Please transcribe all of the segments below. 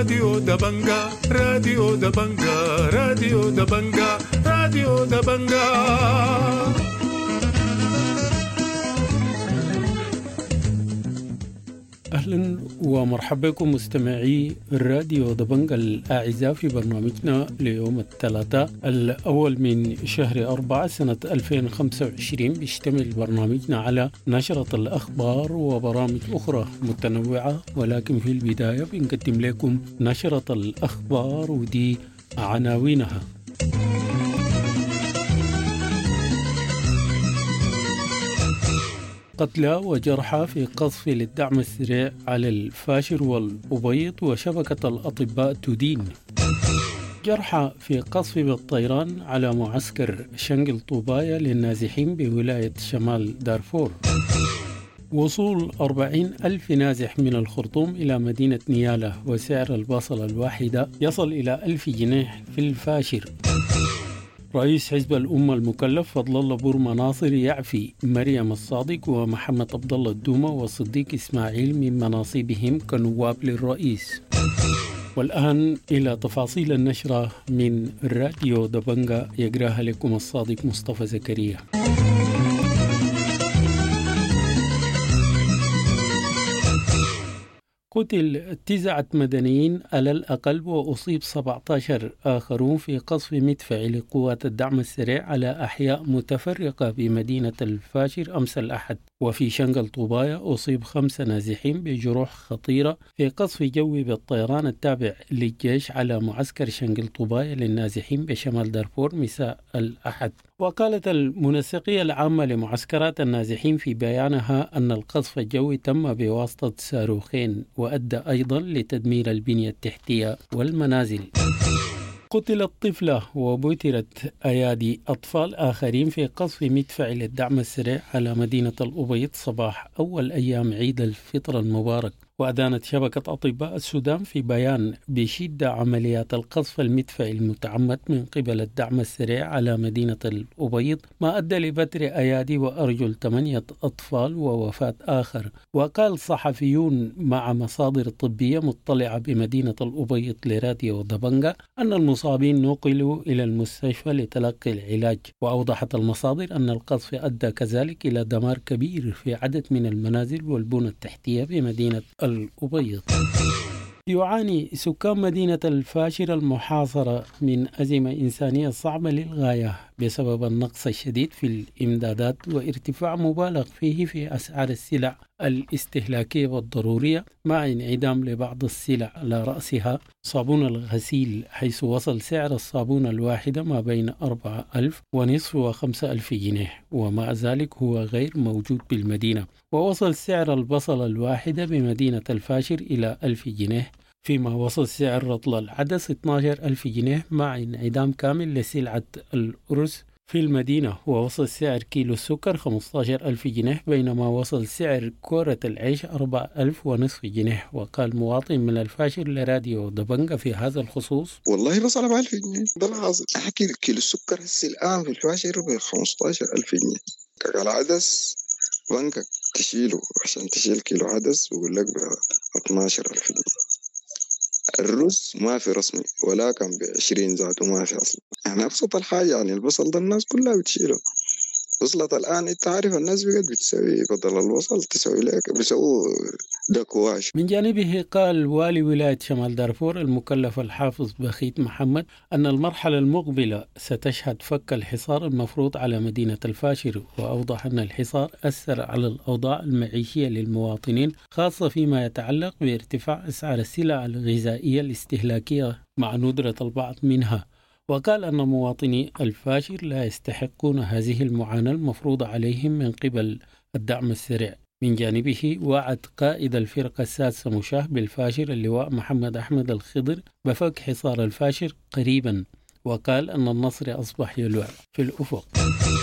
راديو دبنجا راديو دبنجا راديو دبنجا راديو دبنجا. أهلا ومرحبا بكم مستمعي الراديو دبنجا الأعزاء في برنامجنا ليوم الثلاثاء الأول من شهر 4 سنة 2025. بيشتمل برنامجنا على نشرة الأخبار وبرامج أخرى متنوعة، ولكن في البداية بنقدم لكم نشرة الأخبار ودي عناوينها. قتلى وجرحى في قصف للدعم السريع على الفاشر والأبيض، وشبكة الأطباء تدين. جرحى في قصف بالطيران على معسكر شنقل طوبايا للنازحين بولاية شمال دارفور. وصول 40,000 نازح من الخرطوم إلى مدينة نيالة، وسعر البصلة الواحدة يصل إلى 1000 جنيه في الفاشر. رئيس حزب الأمة المكلف فضل الله بورما ناصر يعفي مريم الصادق ومحمد عبد الله الدومة وصديق إسماعيل من مناصبهم كنواب للرئيس. والآن إلى تفاصيل النشرة من الراديو دبنجا، يقراها لكم الصادق مصطفى زكريا. قتل 9 مدنيين على الأقل، وأصيب 17 آخرون في قصف مدفعي لقوات الدعم السريع على أحياء متفرقة بمدينة الفاشر أمس الأحد. وفي شنقل طوبايا أصيب 5 نازحين بجروح خطيرة في قصف جوي بالطيران التابع للجيش على معسكر شنقل طوبايا للنازحين بشمال دارفور مساء الأحد. وقالت المنسقية العامة لمعسكرات النازحين في بيانها أن القصف الجوي تم بواسطة صاروخين، وأدى أيضا لتدمير البنية التحتية والمنازل. قتلت طفلة وبترت أيادي أطفال آخرين في قصف مدفعي للدعم السريع على مدينة الأبيض صباح أول أيام عيد الفطر المبارك. وأدانت شبكة أطباء السودان في بيان بشدة عمليات القصف المدفعي المتعمد من قبل الدعم السريع على مدينة الأبيض، ما أدى لبتر أيادي وأرجل 8 أطفال ووفاة آخر. وقال صحفيون مع مصادر طبية مطلعة بمدينة الأبيض لراديو دبنجا أن المصابين نقلوا إلى المستشفى لتلقي العلاج. وأوضحت المصادر أن القصف أدى كذلك إلى دمار كبير في عدد من المنازل والبنى التحتية بمدينة الأبيض. يعاني سكان مدينة الفاشر المحاصرة من أزمة إنسانية صعبة للغاية بسبب النقص الشديد في الإمدادات وارتفاع مبالغ فيه في أسعار السلع الاستهلاكية والضرورية، مع انعدام لبعض السلع على رأسها صابون الغسيل، حيث وصل سعر الصابون الواحدة ما بين 4,500 و5,000 جنيه، ومع ذلك هو غير موجود بالمدينة. ووصل سعر البصل الواحدة بمدينة الفاشر إلى 1000 جنيه، فيما وصل سعر رطل العدس 12,000 جنيه مع انعدام كامل لسلعة الأرز في المدينة. ووصل سعر كيلو السكر 15,000 جنيه، بينما وصل سعر كورة العيش 4,500 جنيه. وقال مواطن من الفاشر لراديو دبنجا في هذا الخصوص: والله بصل ب 1000 جنيه، ده الحاصل. أحكي كيلو السكر هسه الآن في الفاشر ب 15,000 جنيه. كاكا العدس بنكك تشيله عشان تشيل كيلو عدس بقول لك ب 12,000 جنيه. الرز ما في رسمي ولا كان ب20 ذاته ما في أصلا. يعني أبسط الحاجة يعني البصل ده الناس كلها بتشيله. وصلت الآن أنت عارف الناس بقت بتسوي بدل البصل تسوي لك بيسووا دكواش. من جانبه قال والي ولاية شمال دارفور المكلف الحافظ بخيت محمد أن المرحلة المقبلة ستشهد فك الحصار المفروض على مدينة الفاشر. وأوضح أن الحصار أثر على الأوضاع المعيشية للمواطنين، خاصة فيما يتعلق بارتفاع أسعار السلع الغذائية الاستهلاكية مع ندرة البعض منها. وقال أن مواطني الفاشر لا يستحقون هذه المعاناة المفروضة عليهم من قبل الدعم السريع. من جانبه وعد قائد الفرقة السادسة مشاه بالفاشر اللواء محمد أحمد الخضر بفك حصار الفاشر قريبا، وقال أن النصر أصبح يلوع في الأفق.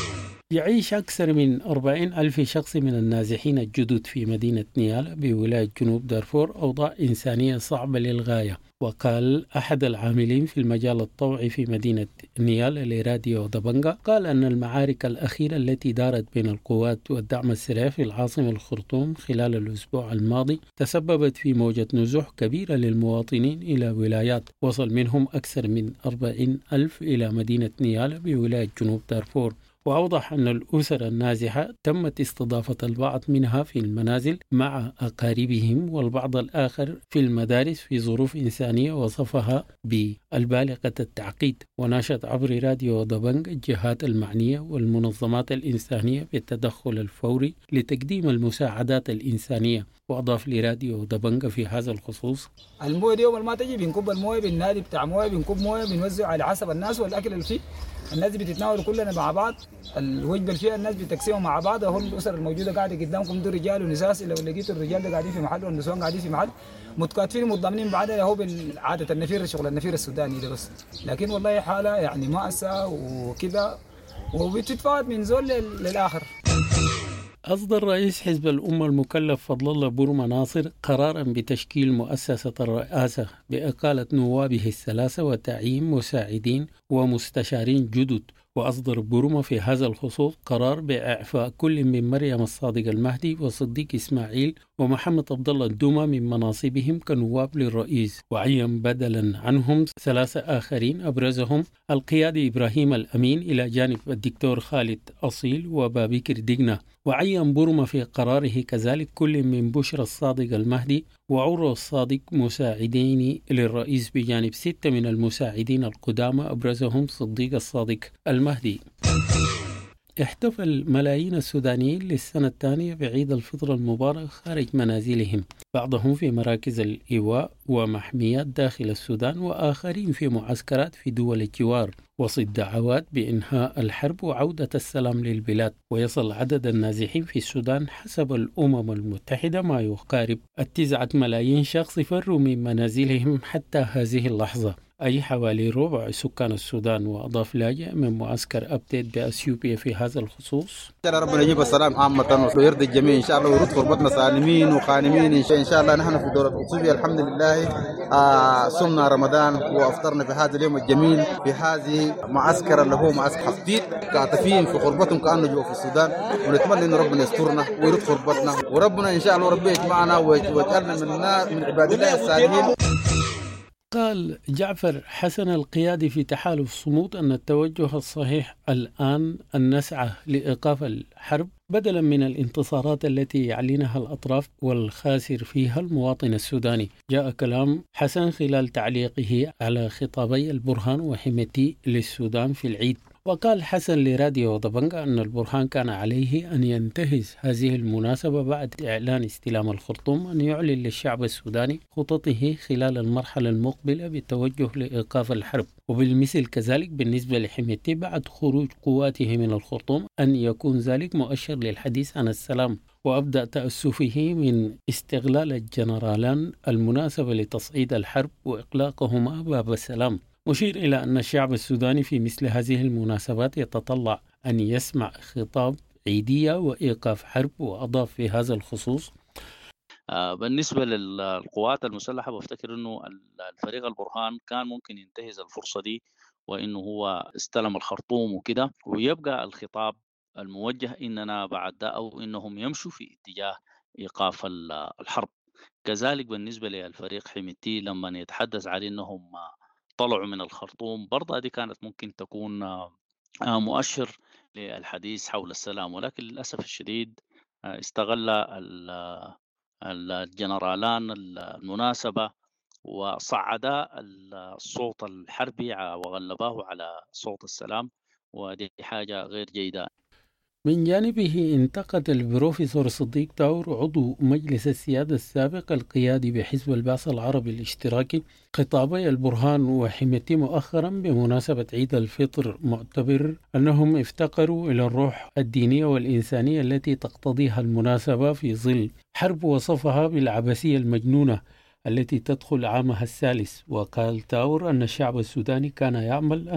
يعيش أكثر من 40 ألف شخص من النازحين الجدد في مدينة نيالا بولاية جنوب دارفور أوضاع إنسانية صعبة للغاية. وقال أحد العاملين في المجال الطوعي في مدينة نيالا لراديو دبنجا قال أن المعارك الأخيرة التي دارت بين القوات والدعم السريع في العاصمة الخرطوم خلال الأسبوع الماضي تسببت في موجة نزوح كبيرة للمواطنين إلى ولايات وصل منهم أكثر من 40 ألف إلى مدينة نيالا بولاية جنوب دارفور. وأوضح أن الأسر النازحة تمت استضافة البعض منها في المنازل مع أقاربهم والبعض الآخر في المدارس في ظروف إنسانية وصفها بالبالغة التعقيد. وناشد عبر راديو دبنج الجهات المعنية والمنظمات الإنسانية بالتدخل الفوري لتقديم المساعدات الإنسانية. وأضاف لراديو دبنج في هذا الخصوص: المويه دي يوم ما تجي بنكب المويه بالنادي بتاع مويه بنكب مويه بنوزع على حسب الناس والأكل اللي فيه الناس بتتناول كلنا مع بعض. الوجبه اللي فيها الناس بتقسمها مع بعض. هم الاسر الموجوده قاعده قدامكم دول رجال ونساء. لو لقيتوا الرجال ده قاعدين في محل والنسوان قاعدين في محل متكاتفين متضامنين بعدها هو بالعاده النفير شغل النفير السوداني ده بس. لكن والله حاله يعني مأساة وكذا وبتتفاوت من زول للاخر. أصدر رئيس حزب الأمة المكلف فضل الله بورما ناصر قرارا بتشكيل مؤسسة الرئاسة بإقالة نوابه الثلاثة وتعيين مساعدين ومستشارين جدد. وأصدر بورما في هذا الخصوص قرار بإعفاء كل من مريم الصادق المهدي وصديق إسماعيل ومحمد عبد الله الدومة من مناصبهم كنواب للرئيس. وعين بدلا عنهم 3 آخرين أبرزهم القيادي إبراهيم الأمين إلى جانب الدكتور خالد أصيل وبابكر دقنة. وعين بورما في قراره كذلك كل من بشرى الصادق المهدي وعروة الصادق مساعدين للرئيس بجانب 6 من المساعدين القدامى أبرزهم صديق الصادق المهدي. احتفل ملايين السودانيين للسنة الثانية بعيد الفطر المبارك خارج منازلهم، بعضهم في مراكز الإيواء ومحميات داخل السودان وآخرين في معسكرات في دول الجوار وسط دعوات بإنهاء الحرب وعودة السلام للبلاد. ويصل عدد النازحين في السودان حسب الأمم المتحدة ما يقارب 9 ملايين شخص فروا من منازلهم حتى هذه اللحظة، أي حوالي ربع سكان السودان. وأضاف لاجئ من معسكر أبديت بأثيوبيا في هذا الخصوص: إن شاء الله ربنا يجيب السلام عامة ويرضي الجميع إن شاء الله ويرد غربتنا سالمين وخانمين إن شاء الله. نحن في دولة أثيوبيا الحمد لله صمنا رمضان وأفطرنا في هذا اليوم الجميل في هذه معسكر اللي هو معسكر حفديد كاتفين في غربتهم كأنه جوا في السودان. ونتمنى إن ربنا يسترنا ويرد غربتنا وربنا إن شاء الله ربنا يجمعنا ويجعلنا من عباد الله الصالحين. قال جعفر حسن القيادي في تحالف صمود أن التوجه الصحيح الآن أن نسعى لإيقاف الحرب بدلا من الانتصارات التي يعلنها الأطراف والخاسر فيها المواطن السوداني. جاء كلام حسن خلال تعليقه على خطابي البرهان وحميتي للسودان في العيد. وقال حسن لراديو دبنجا أن البرهان كان عليه أن ينتهز هذه المناسبة بعد إعلان استلام الخرطوم أن يعلن للشعب السوداني خططه خلال المرحلة المقبلة بالتوجه لإيقاف الحرب. وبالمثل كذلك بالنسبة لحميتي بعد خروج قواته من الخرطوم أن يكون ذلك مؤشر للحديث عن السلام. وأبدأ تأسفه من استغلال الجنرالان المناسبة لتصعيد الحرب وإقلاقهما باب السلام، مشير إلى أن الشعب السوداني في مثل هذه المناسبات يتطلع أن يسمع خطاب عيدية وإيقاف حرب. وأضاف في هذا الخصوص: بالنسبة للقوات المسلحة بفتكر أنه الفريق البرهان كان ممكن ينتهز الفرصة دي وأنه هو استلم الخرطوم وكده ويبقى الخطاب الموجه إننا بعد ده أو إنهم يمشوا في اتجاه إيقاف الحرب. كذلك بالنسبة للفريق حميتي لما يتحدث عن إنهم طلعوا من الخرطوم برضه دي كانت ممكن تكون مؤشر للحديث حول السلام، ولكن للأسف الشديد استغل الجنرالان المناسبة وصعدا الصوت الحربي وغلباه على صوت السلام، ودي حاجة غير جيدة. من جانبه انتقد البروفيسور صديق تاور عضو مجلس السيادة السابق القيادي بحزب البعث العربي الاشتراكي خطابي البرهان وحميتي مؤخرا بمناسبة عيد الفطر، معتبر أنهم افتقروا إلى الروح الدينية والإنسانية التي تقتضيها المناسبة في ظل حرب وصفها بالعبثية المجنونة التي تدخل عامها الثالث. وقال تاور أن الشعب السوداني كان يعمل أن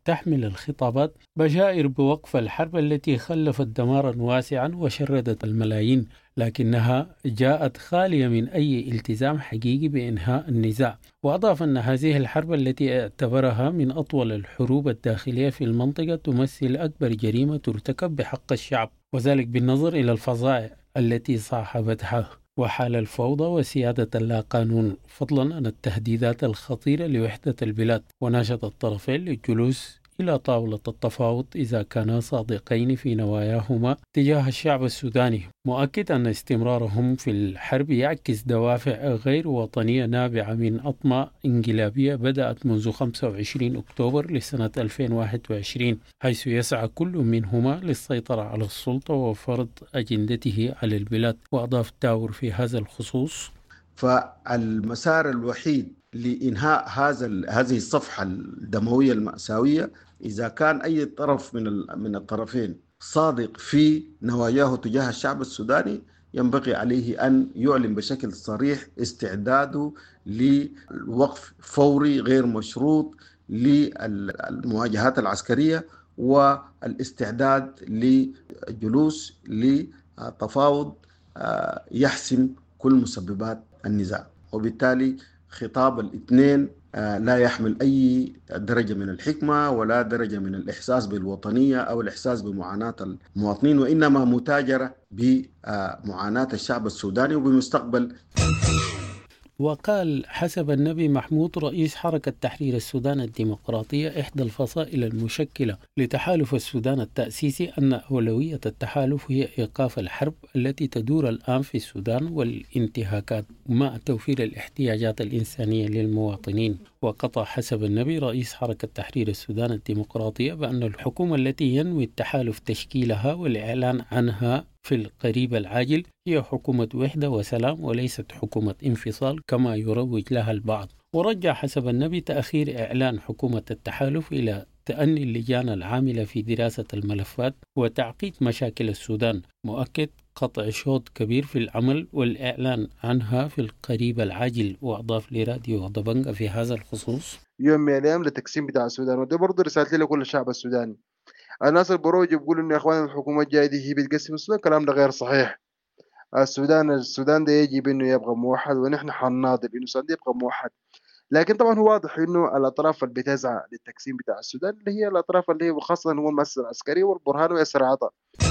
تحمل الخطابات بشائر بوقف الحرب التي خلفت دمارا واسعا وشردت الملايين، لكنها جاءت خالية من أي التزام حقيقي بإنهاء النزاع. وأضاف أن هذه الحرب التي اعتبرها من أطول الحروب الداخلية في المنطقة تمثل أكبر جريمة ترتكب بحق الشعب، وذلك بالنظر إلى الفظائع التي صاحبتها وحال الفوضى وسيادة اللاقانون، فضلا عن التهديدات الخطيرة لوحدة البلاد. وناشد الطرفين للجلوس إلى طاولة التفاوض إذا كانا صادقين في نواياهما تجاه الشعب السوداني، مؤكد أن استمرارهم في الحرب يعكس دوافع غير وطنية نابعة من أطماع انقلابية بدأت منذ 25 أكتوبر لسنة 2021، حيث يسعى كل منهما للسيطرة على السلطة وفرض أجندته على البلاد. وأضاف تاور في هذا الخصوص: فالمسار الوحيد لإنهاء هذه الصفحة الدموية المأساوية إذا كان أي طرف من الطرفين صادق في نواياه تجاه الشعب السوداني، ينبغي عليه أن يعلن بشكل صريح استعداده لوقف فوري غير مشروط للمواجهات العسكرية، والاستعداد للجلوس لتفاوض يحسم كل مسببات النزاع. وبالتالي خطاب الاثنين لا يحمل أي درجة من الحكمة ولا درجة من الإحساس بالوطنية أو الإحساس بمعاناة المواطنين، وإنما متاجرة بمعاناة الشعب السوداني وبمستقبل. وقال حسب النبي محمود رئيس حركة تحرير السودان الديمقراطية إحدى الفصائل المشكلة لتحالف السودان التأسيسي أن أولوية التحالف هي إيقاف الحرب التي تدور الآن في السودان والانتهاكات مع توفير الاحتياجات الإنسانية للمواطنين. وقطع حسب النبي رئيس حركة تحرير السودان الديمقراطية بأن الحكومة التي ينوي التحالف تشكيلها والإعلان عنها في القريب العاجل هي حكومة وحدة وسلام وليست حكومة انفصال كما يروج لها البعض. ورجع حسب النبي تأخير إعلان حكومة التحالف إلى تأني اللجان العاملة في دراسة الملفات وتعقيد مشاكل السودان، مؤكد قطع شوط كبير في العمل والإعلان عنها في القريب العاجل. وأضاف لراديو دبنجة في هذا الخصوص: يوم من الأيام للتقسيم بتاع السودان، وده برضه رسالتي لكل الشعب السوداني. الناس البروج بيقولوا إن يا إخوان الحكومة الجاية دي هي بتقسم السودان، الكلام ده غير صحيح. السودان ده يجب إنه يبقى موحد، ونحن حنناضل إنه السودان يبقى موحد. لكن طبعا هو واضح إنه الأطراف اللي بتسعى للتقسيم بتاع السودان اللي هي الأطراف اللي هي خاصة هو المؤسسة العسكرية والبرهان وياسر عطا.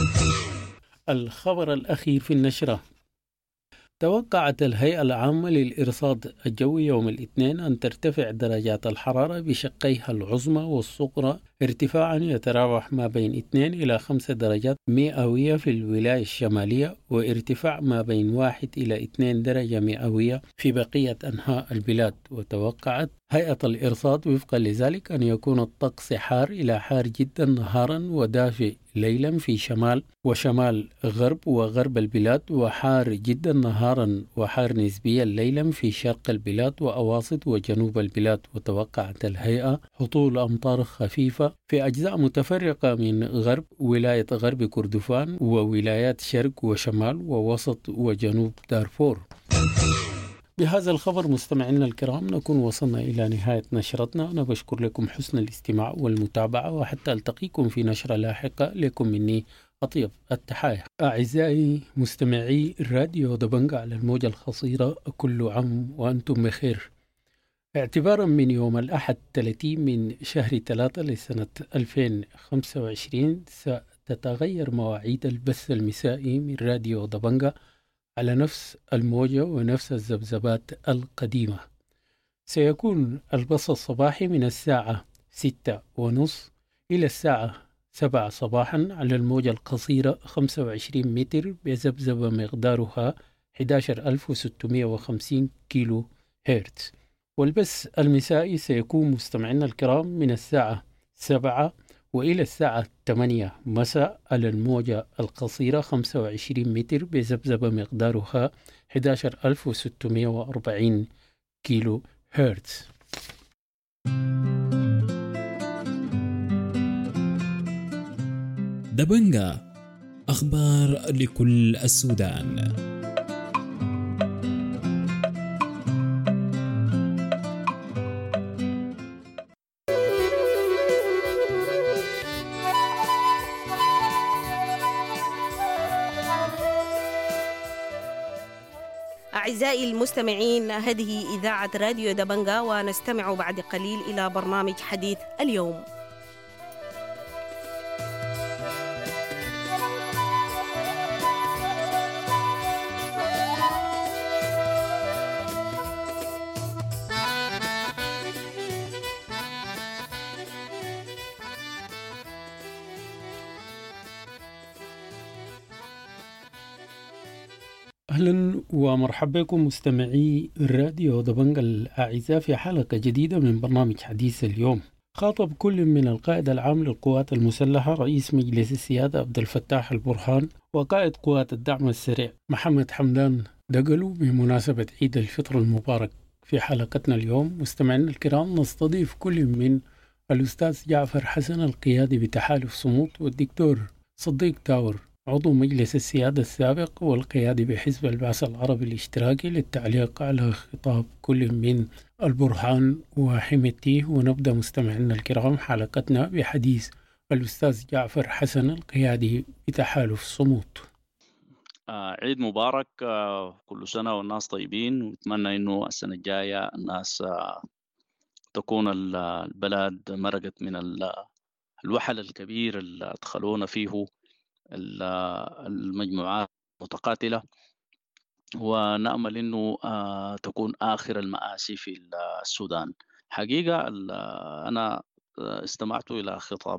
الخبر الأخير في النشرة: توقعت الهيئة العامة للإرصاد الجوي يوم الاثنين أن ترتفع درجات الحرارة بشقيها العظمى والصغرى ارتفاعا يتراوح ما بين 2 إلى 5 درجات مئوية في الولاية الشمالية، وارتفاع ما بين 1 إلى 2 درجة مئوية في بقية أنحاء البلاد. وتوقعت هيئة الإرصاد وفقا لذلك أن يكون الطقس حار إلى حار جدا نهارا ودافئ ليلا في شمال وشمال غرب وغرب البلاد، وحار جدا نهارا وحار نسبيا ليلا في شرق البلاد وأواسط وجنوب البلاد. وتوقعت الهيئة هطول أمطار خفيفة في أجزاء متفرقة من غرب ولاية غرب كردفان وولايات شرق وشمال ووسط وجنوب دارفور. بهذا الخبر مستمعينا الكرام نكون وصلنا إلى نهاية نشرتنا. أنا بشكر لكم حسن الاستماع والمتابعة، وحتى ألتقيكم في نشرة لاحقة. لكم مني أطيب التحايا. أعزائي مستمعي الراديو دبنجة على الموجة القصيرة، كل عام وأنتم بخير. اعتبارا من يوم الأحد 30 من شهر 3 لسنة 2025 ستتغير مواعيد البث المسائي من راديو دبنجة على نفس الموجة ونفس الذبذبات القديمة. سيكون البث الصباحي من الساعة 6:30 إلى الساعة 7 صباحا على الموجة القصيرة 25 متر بذبذبة مقدارها 11650 كيلو هرتز. والبث المسائي سيكون مستمعينا الكرام من الساعة 7 وإلى الساعة 8 مساء على الموجة القصيرة 25 متر بذبذبة مقدارها 11640 كيلو هرتز. دبنجة، أخبار لكل السودان. أعزائي المستمعين، هذه إذاعة راديو دبنجا، ونستمع بعد قليل إلى برنامج حديث اليوم. أهلا ومرحبا بكم مستمعي الراديو دبنجا الأعزاء في حلقة جديدة من برنامج حديث اليوم. خاطب كل من القائد العام للقوات المسلحة رئيس مجلس السيادة عبد الفتاح البرهان وقائد قوات الدعم السريع محمد حمدان دقلو بمناسبة عيد الفطر المبارك. في حلقتنا اليوم مستمعينا الكرام نستضيف كل من الأستاذ جعفر حسن القيادي بتحالف صمود، والدكتور صديق تاور عضو مجلس السيادة السابق والقيادي بحزب البعث العربي الاشتراكي للتعليق على خطاب كل من البرهان وحميتيه. ونبدأ مستمعينا الكرام حلقتنا بحديث الأستاذ جعفر حسن القيادي بتحالف صمود. عيد مبارك، كل سنة والناس طيبين، ونتمنى إنه السنة الجاية الناس تكون البلد مرقت من الوحل الكبير اللي أدخلونا فيه المجموعات المتقاتلة، ونأمل أنه تكون آخر المآسي في السودان. حقيقة أنا استمعت إلى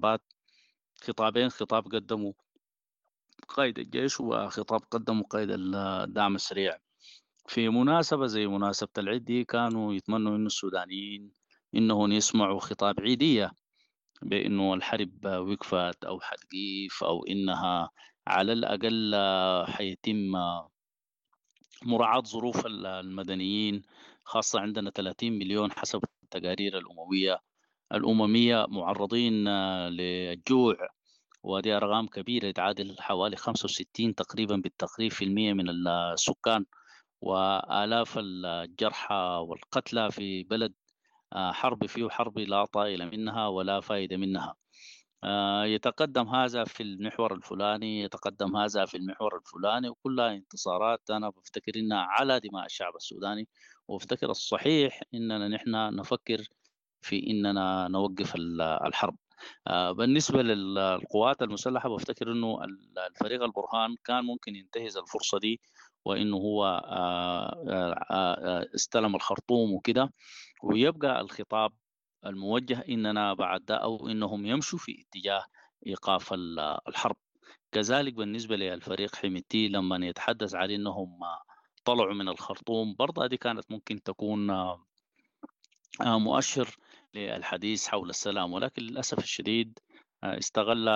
خطابين، خطاب قدمه قائد الجيش وخطاب قدمه قائد الدعم السريع في مناسبة زي مناسبة العيد دي. كانوا يتمنوا إنه السودانيين إنهم يسمعوا خطاب عيدية بأنه الحرب وقفت أو حتقيف، أو إنها على الأقل حيتم مراعاة ظروف المدنيين، خاصة عندنا 30 مليون حسب التقارير الأممية معرضين للجوع، ودي أرقام كبيرة تعادل حوالي 65 تقريبا بالتقريب في المية من السكان، وآلاف الجرحى والقتلى في بلد حرب فيه حرب لا طائل منها ولا فائدة منها. يتقدم هذا في المحور الفلاني، يتقدم هذا في المحور الفلاني، وكلها انتصارات أنا بفتكر إنها على دماء الشعب السوداني. وبفتكر الصحيح إننا نحن نفكر في إننا نوقف الحرب. بالنسبة للقوات المسلحة بفتكر إنه الفريق البرهان كان ممكن ينتهز الفرصة دي، وإنه هو استلم الخرطوم وكده، ويبقى الخطاب الموجه إننا بعد ده أو إنهم يمشوا في اتجاه إيقاف الحرب. كذلك بالنسبة للفريق حميتي لما يتحدث عن إنهم طلعوا من الخرطوم، برضه دي كانت ممكن تكون مؤشر للحديث حول السلام، ولكن للأسف الشديد استغل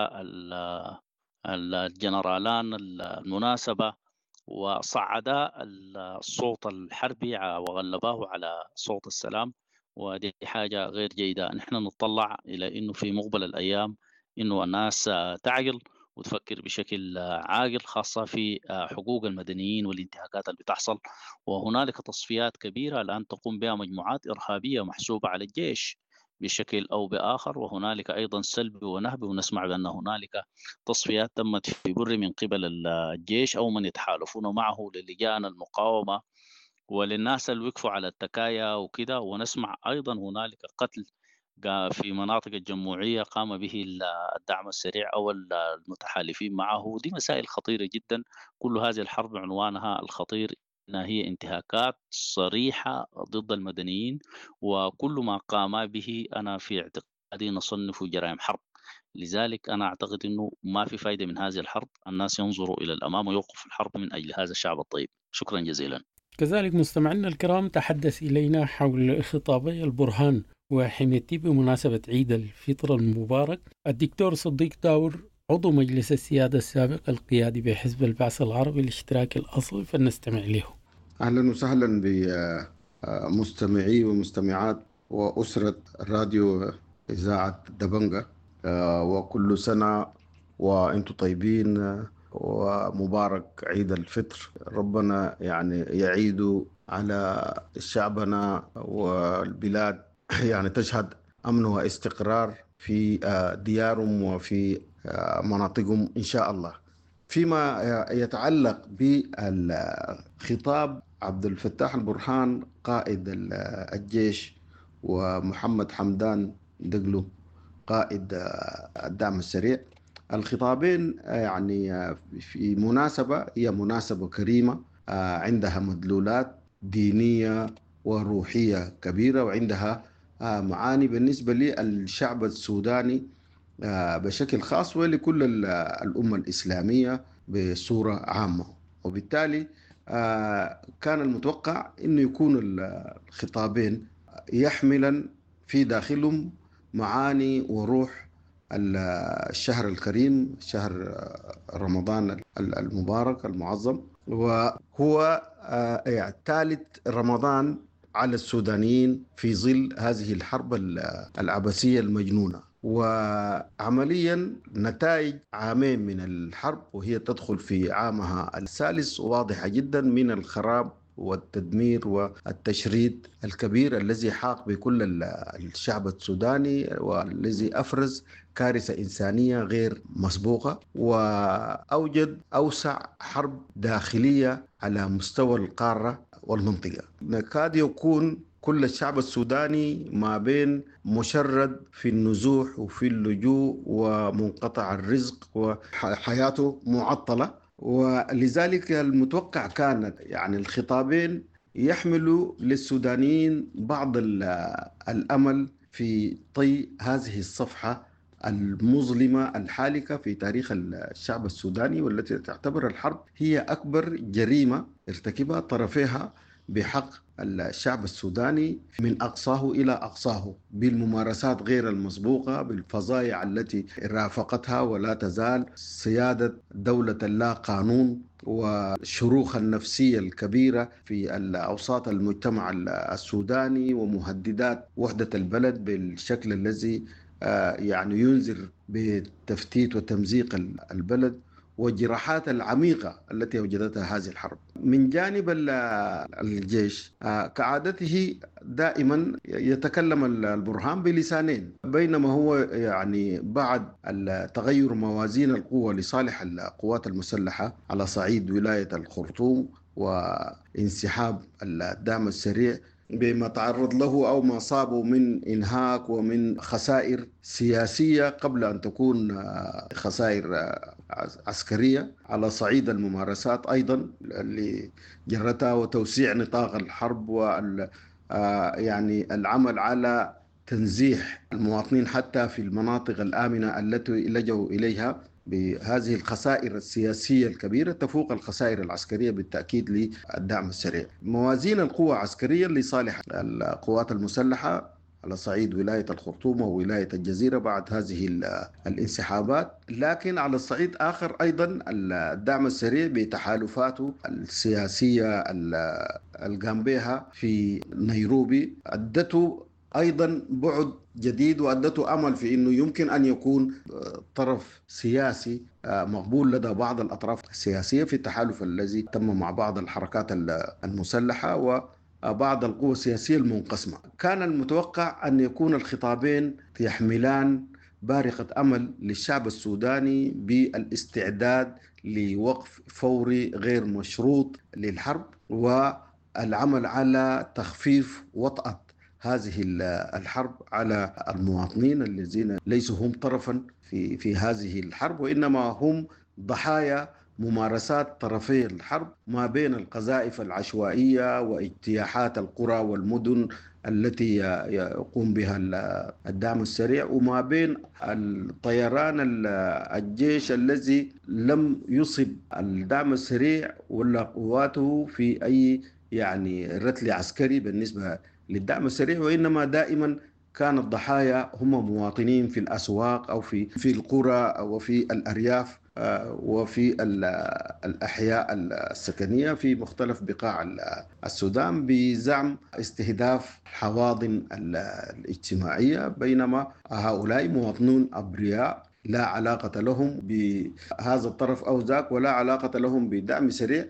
الجنرالان المناسبة وصعدا الصوت الحربي وغلباه على صوت السلام، ودي حاجة غير جيدة. نحن نطلع إلى إنه في مقبل الأيام إنه الناس تعقل وتفكر بشكل عاقل، خاصة في حقوق المدنيين والانتهاكات اللي بتحصل. وهنالك تصفيات كبيرة الآن تقوم بها مجموعات إرهابية محسوبة على الجيش بشكل أو بآخر، وهنالك أيضا سلب ونهب، ونسمع بأن هنالك تصفيات تمت في بر من قبل الجيش أو من يتحالفون معه للجان المقاومة وللناس اللي وقفوا على التكايا وكده. ونسمع أيضا هنالك قتل في مناطق الجمهورية قام به الدعم السريع أو المتحالفين معه. دي مسائل خطيرة جدا. كل هذه الحرب عنوانها الخطير إنها هي انتهاكات صريحة ضد المدنيين، وكل ما قام به أنا في اعتقادي نصنف جرائم حرب. لذلك أنا أعتقد أنه ما في فايدة من هذه الحرب، الناس ينظروا إلى الأمام ويوقفوا الحرب من أجل هذا الشعب الطيب. شكرا جزيلا. كذلك مستمعينا الكرام تحدث إلينا حول خطابي البرهان وحميتي بمناسبة عيد الفطر المبارك الدكتور صديق تاور عضو مجلس السيادة السابق القيادي بحزب البعث العربي الاشتراكي الأصلي، فلنستمع له. أهلا وسهلا بمستمعي ومستمعات وأسرة راديو إذاعة دبنجا، وكل سنة وأنتم طيبين ومبارك عيد الفطر. ربنا يعني يعيد على شعبنا والبلاد يعني تشهد أمن واستقرار في ديارهم وفي مناطقهم إن شاء الله. فيما يتعلق بالخطاب عبد الفتاح البرهان قائد الجيش ومحمد حمدان دقلو قائد الدعم السريع. الخطابين يعني في مناسبة هي مناسبة كريمة عندها مدلولات دينية وروحية كبيرة، وعندها معاني بالنسبة للشعب السوداني بشكل خاص ولكل الأمة الإسلامية بصورة عامة. وبالتالي كان المتوقع أنه يكون الخطابين يحملا في داخلهم معاني وروح الشهر الكريم، شهر رمضان المبارك المعظم، وهو ثالث رمضان على السودانيين في ظل هذه الحرب العبثية المجنونة. وعمليا نتائج عامين من الحرب وهي تدخل في عامها الثالث واضحة جدا من الخراب والتدمير والتشريد الكبير الذي حاق بكل الشعب السوداني، والذي أفرز كارثة إنسانية غير مسبوقة، وأوجد أوسع حرب داخلية على مستوى القارة والمنطقة. نكاد يكون كل الشعب السوداني ما بين مشرد في النزوح وفي اللجوء ومنقطع الرزق وحياته معطلة. ولذلك المتوقع كانت يعني الخطابين يحملوا للسودانيين بعض الأمل في طي هذه الصفحة المظلمة الحالكة في تاريخ الشعب السوداني، والتي تعتبر الحرب هي أكبر جريمة ارتكبها طرفيها بحق الشعب السوداني من أقصاه إلى أقصاه، بالممارسات غير المسبوقة، بالفظائع التي رافقتها ولا تزال، سيادة دولة اللا قانون، وشروخ النفسية الكبيرة في أوساط المجتمع السوداني، ومهددات وحدة البلد بالشكل الذي يعني ينذر بتفتيت وتمزيق البلد، والجراحات العميقة التي وجدتها هذه الحرب. من جانب الجيش كعادته دائما يتكلم البرهان بلسانين، بينما هو يعني بعد تغير موازين القوة لصالح القوات المسلحة على صعيد ولاية الخرطوم وانسحاب الدعم السريع بما تعرض له أو ما صابه من إنهاك ومن خسائر سياسية قبل أن تكون خسائر عسكرية، على صعيد الممارسات أيضا اللي جرتها وتوسيع نطاق الحرب يعني العمل على تنزيح المواطنين حتى في المناطق الآمنة التي لجوا إليها، بهذه الخسائر السياسية الكبيرة تفوق الخسائر العسكرية بالتأكيد للدعم السريع. موازين القوى عسكرية لصالح القوات المسلحة على صعيد ولاية الخرطوم وولاية الجزيرة بعد هذه الانسحابات، لكن على الصعيد آخر أيضا الدعم السريع بتحالفاته السياسية القام بها في نيروبي أدته أيضا بعد جديد، وأدته أمل في أنه يمكن أن يكون طرف سياسي مقبول لدى بعض الأطراف السياسية في التحالف الذي تم مع بعض الحركات المسلحة وبعض القوى السياسية المنقسمة. كان المتوقع أن يكون الخطابين يحملان بارقة أمل للشعب السوداني بالاستعداد لوقف فوري غير مشروط للحرب، والعمل على تخفيف وطأة هذه الحرب على المواطنين الذين ليسوا هم طرفا في هذه الحرب، وإنما هم ضحايا ممارسات طرفي الحرب ما بين القذائف العشوائية واجتياحات القرى والمدن التي يقوم بها الدعم السريع، وما بين الطيران الجيش الذي لم يصب الدعم السريع ولا قواته في أي يعني رتل عسكري بالنسبة للدعم السريع، وإنما دائما كان الضحايا هم مواطنين في الأسواق أو في القرى أو في الأرياف وفي الأحياء السكنية في مختلف بقاع السودان بزعم استهداف الحواضن الاجتماعية، بينما هؤلاء مواطنون أبرياء لا علاقة لهم بهذا الطرف أو ذاك، ولا علاقة لهم بدعم سريع،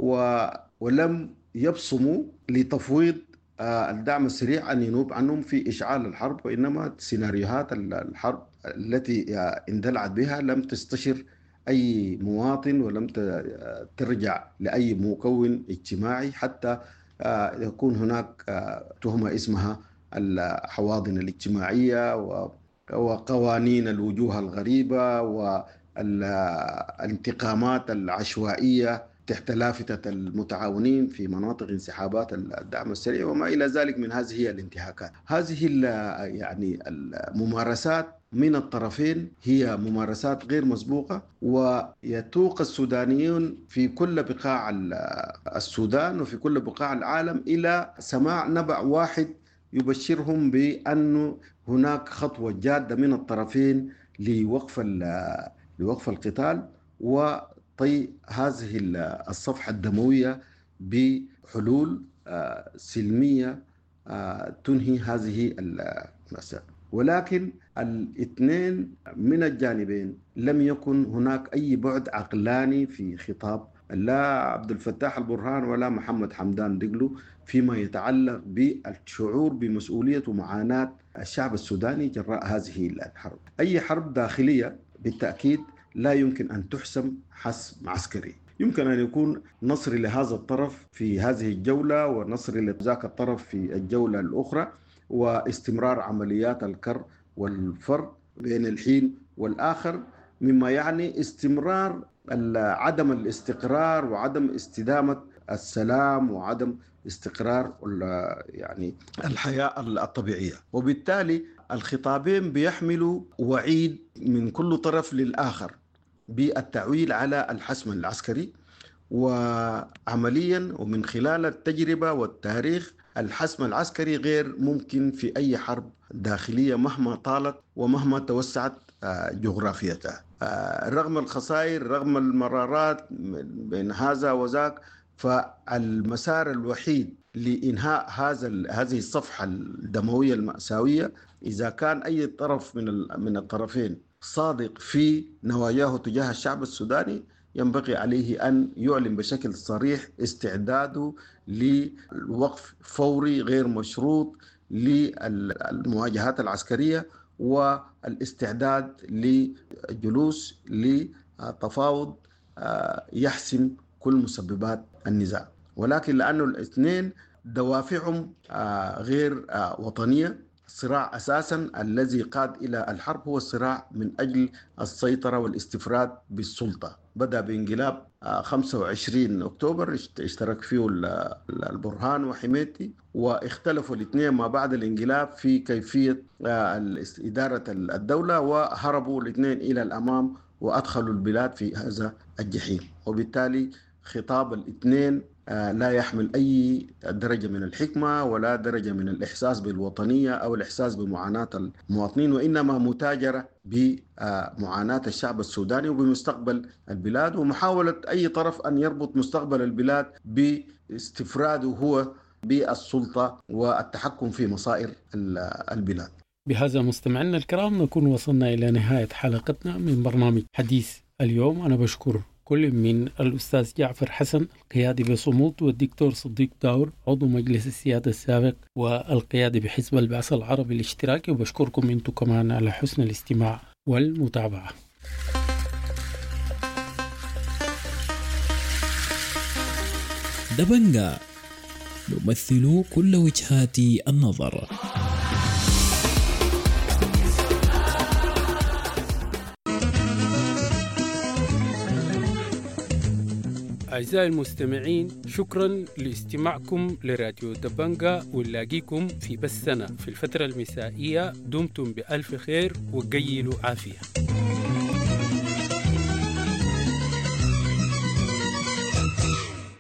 ولم يبصموا لتفويض الدعم السريع أن ينوب عنهم في إشعال الحرب، وإنما سيناريوهات الحرب التي اندلعت بها لم تستشر أي مواطن ولم ترجع لأي مكون اجتماعي، حتى يكون هناك تهمة اسمها الحواضن الاجتماعية وقوانين الوجوه الغريبة والانتقامات العشوائية تحت لافتة المتعاونين في مناطق انسحابات الدعم السريع وما إلى ذلك من هذه الانتهاكات. هذه يعني الممارسات من الطرفين هي ممارسات غير مسبوقة، ويتوق السودانيون في كل بقاع السودان وفي كل بقاع العالم إلى سماع نبأ واحد يبشرهم بأن هناك خطوة جادة من الطرفين لوقف القتال وطي هذه الصفحة الدموية بحلول سلمية تنهي هذه المسألة. ولكن الاثنين من الجانبين لم يكن هناك أي بعد عقلاني في خطاب لا عبد الفتاح البرهان ولا محمد حمدان دقلو فيما يتعلق بالشعور بمسؤولية ومعاناة الشعب السوداني جراء هذه الحرب. أي حرب داخلية بالتأكيد لا يمكن أن تحسم حسم عسكري. يمكن أن يكون نصر لهذا الطرف في هذه الجولة ونصر لذاك الطرف في الجولة الأخرى، واستمرار عمليات الكر والفر بين الحين والآخر، مما يعني استمرار عدم الاستقرار وعدم استدامة السلام وعدم استقرار يعني الحياة الطبيعية. وبالتالي الخطابين بيحملوا وعيد من كل طرف للآخر بالتعويل على الحسم العسكري، وعمليا ومن خلال التجربة والتاريخ الحسم العسكري غير ممكن في أي حرب داخلية مهما طالت ومهما توسعت جغرافيتها. رغم الخسائر رغم المرارات بين هذا وذاك، فالمسار الوحيد لإنهاء هذه الصفحة الدموية المأساوية إذا كان أي طرف من الطرفين صادق في نواياه تجاه الشعب السوداني، ينبغي عليه أن يعلن بشكل صريح استعداده للوقف فوري غير مشروط للمواجهات العسكرية والاستعداد للجلوس لتفاوض يحسم كل مسببات النزاع. ولكن لأنه الاثنين دوافعهم غير وطنية، الصراع أساساً الذي قاد إلى الحرب هو الصراع من أجل السيطرة والاستفراد بالسلطة. بدأ بانقلاب 25 أكتوبر اشترك فيه البرهان وحميتي، واختلفوا الاثنين ما بعد الانقلاب في كيفية إدارة الدولة، وهربوا الاثنين إلى الأمام وأدخلوا البلاد في هذا الجحيم. وبالتالي خطاب الاثنين لا يحمل أي درجة من الحكمة ولا درجة من الإحساس بالوطنية أو الإحساس بمعاناة المواطنين، وإنما متاجرة بمعاناة الشعب السوداني وبمستقبل البلاد، ومحاولة أي طرف أن يربط مستقبل البلاد باستفراده هو بالسلطة والتحكم في مصائر البلاد. بهذا مستمعينا الكرام نكون وصلنا إلى نهاية حلقتنا من برنامج حديث اليوم. أنا بشكر كل من الأستاذ جعفر حسن القيادي بصمود، والدكتور صديق داور عضو مجلس السيادة السابق والقيادي بحزب البعث العربي الاشتراكي، وبشكركم أنتم كمان على حسن الاستماع والمتابعة. دبنجا نمثل كل وجهات النظر. أعزائي المستمعين، شكرا لاستماعكم لراديو دبنجا، ونلاقيكم في بثنا في الفترة المسائية. دمتم بألف خير وقيلوا عافية.